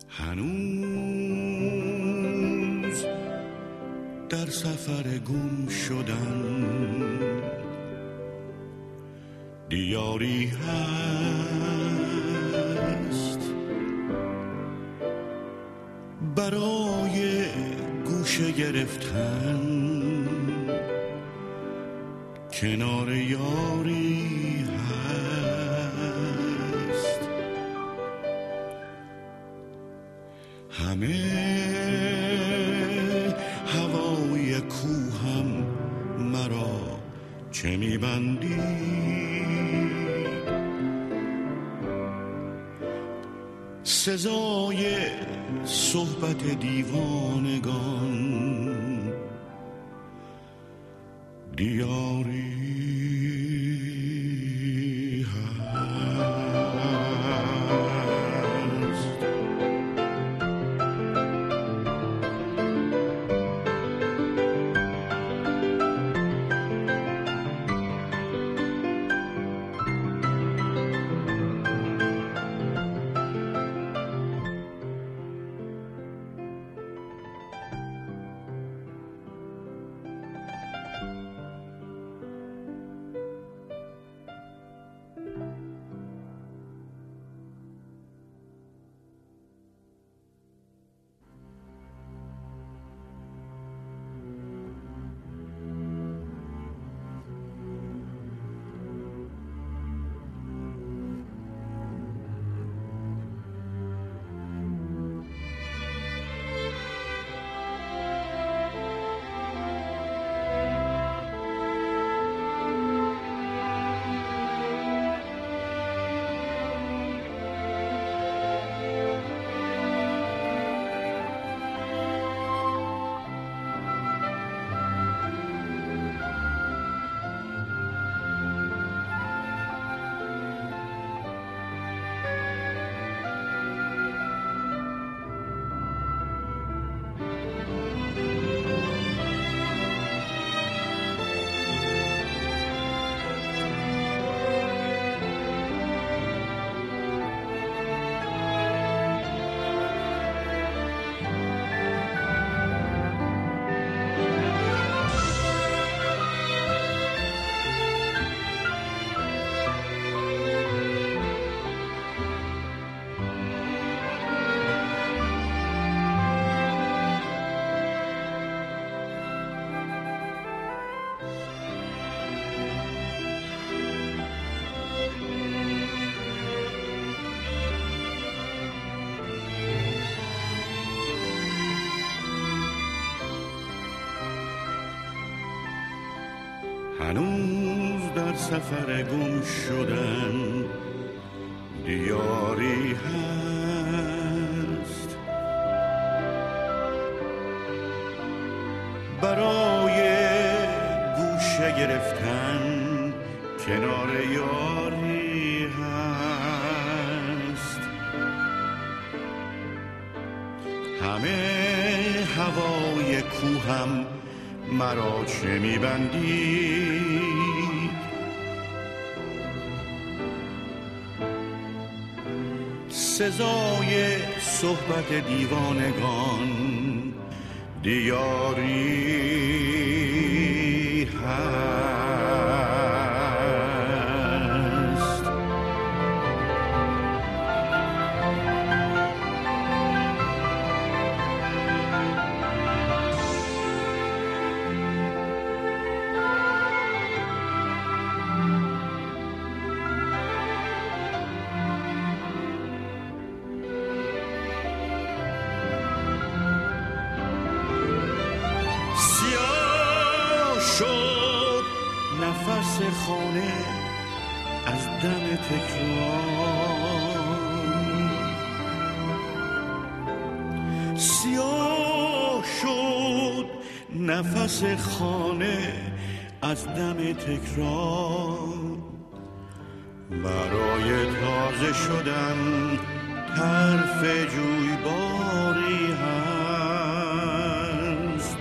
هنوز در سفر گم شدن دیاری هست برای گوشه گرفتن کنار یاری هست. همه هوای کوهم مرا چه می‌بندی؟ سزای صحبت دیوانگان دیاری هنوز در سفر گم شدن دیاری هست برای گوشه گرفتن کنار یاری هست. همه هوای کوهم مرا چه می‌بندی؟ سزای صحبت دیوانگان دیاری هست. نفس خانه از دم تکرار سیاه شد، نفس خانه از دم تکرار برای تازه شدن طرف جویباری هست.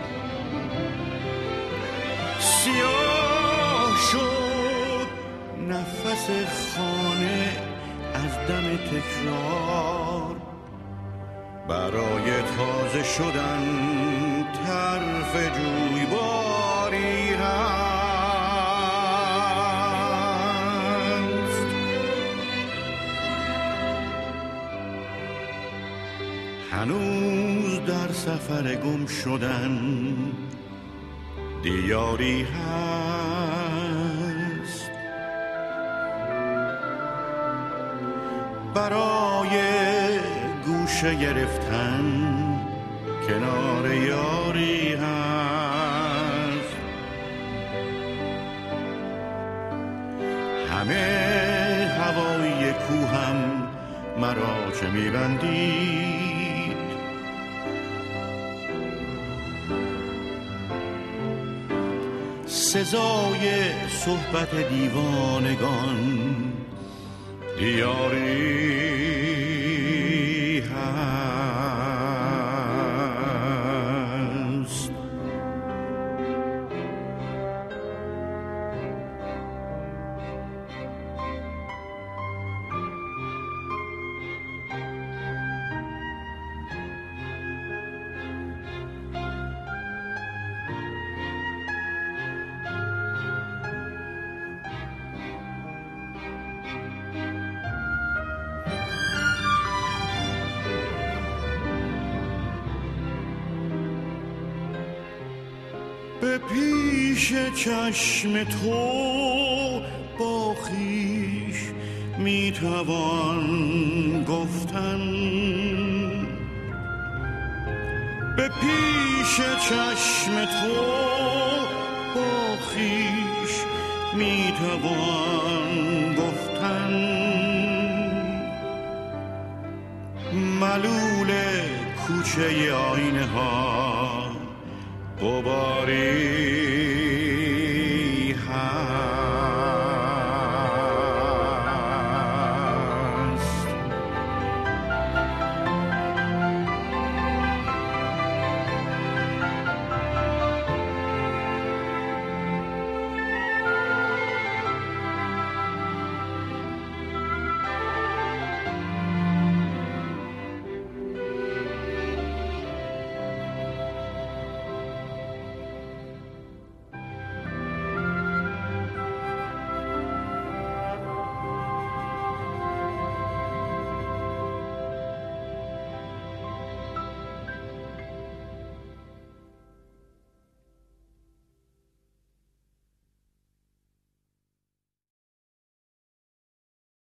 سیاه شد نفس خانه از دم تکرار برای تازه شدن طرف جویباری هست. هنوز در سفر گم شدن دیاری هست، برای گوشه گرفتن کنار یاری هست. همه هوای کوهم مرا چه میبندید، سزای صحبت دیوانگان دیاری هست. به پیش چشم تو با خویش میتوان گفتن، به پیش چشم تو با خویش میتوان گفتن. ملول کوچه آینه ها غباری